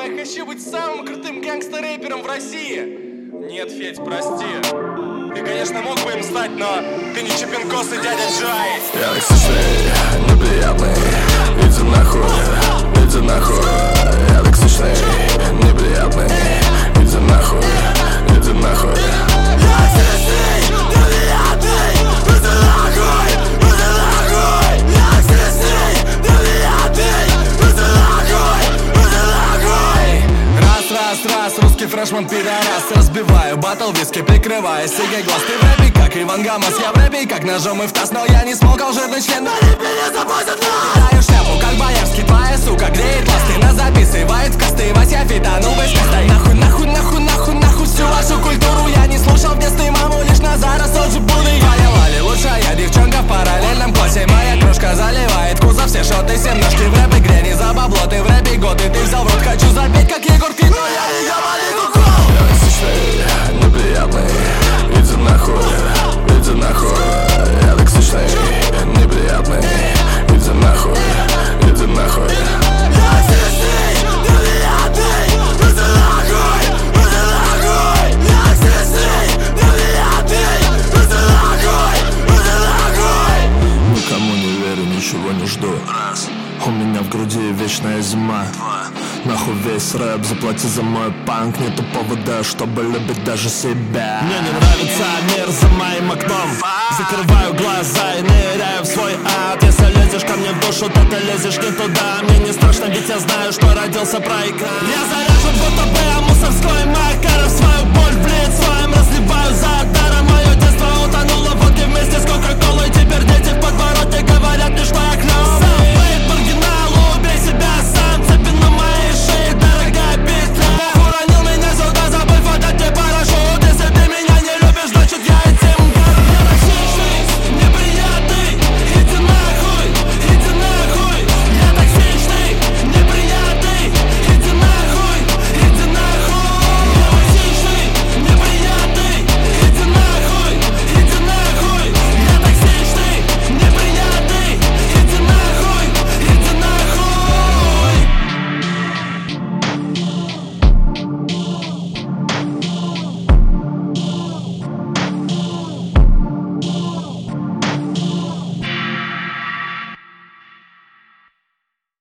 Мама, я хочу быть самым крутым гангстер-рэпером в России. Нет, Федь, прости. Ты, конечно, мог бы им стать, но ты не Чипинкос и дядя Джай. Я токсичный, неприятный. Иди нахуй, иди нахуй. Я токсичный, неприятный. Иди нахуй, иди нахуй. Раз, русский фрешман пидорас. Разбиваю батл виски, прикрывая сигой глаз. Ты в рэпе, как Иван Гамас. Я в рэпе, как ножом и в таз. Но я не смогал жирный член, но не заботит нас. Даю шляпу, как Боярский, твоя сука греет глаз. Ты нас записывает в косты, Вася фитанул без коста. Нахуй, нахуй, нахуй, нахуй, нахуй всю вашу культуру. Я не слушал в детстве маму, лишь на заросол джибуны. Валя Лали, лучшая девчонка в параллельном классе. Моя кружка заливает кузов, все шоты, семножки в рэп игре. Не за бабло, ты в рэпе год, и ты взял в рот. Хочу запеть, как Егор Крид, но я не говорю. Я токсичный, неприятный. Иди нахуй, иди нахуй. Я токсичный, неприятный. Иди нахуй, иди нахуй. Никому не верю, ничего не жду. У меня в груди вечная зима. Нахуй весь рэп, заплати за мой панк. Нету повода, чтобы любить даже себя. Мне не нравится мир за моим окном. Закрываю глаза и ныряю в свой ад. Если лезешь ко мне в душу, то ты лезешь не туда. Мне не страшно, ведь я знаю, что родился проиграть. Я заряжен, будто бы Амусовской Макаров. Свою боль в лиц своим разливаю за даром. Мое детство утонуло в водке вместе с Кока-Колой. Теперь дети в подвороте говорят мне, что я клёв.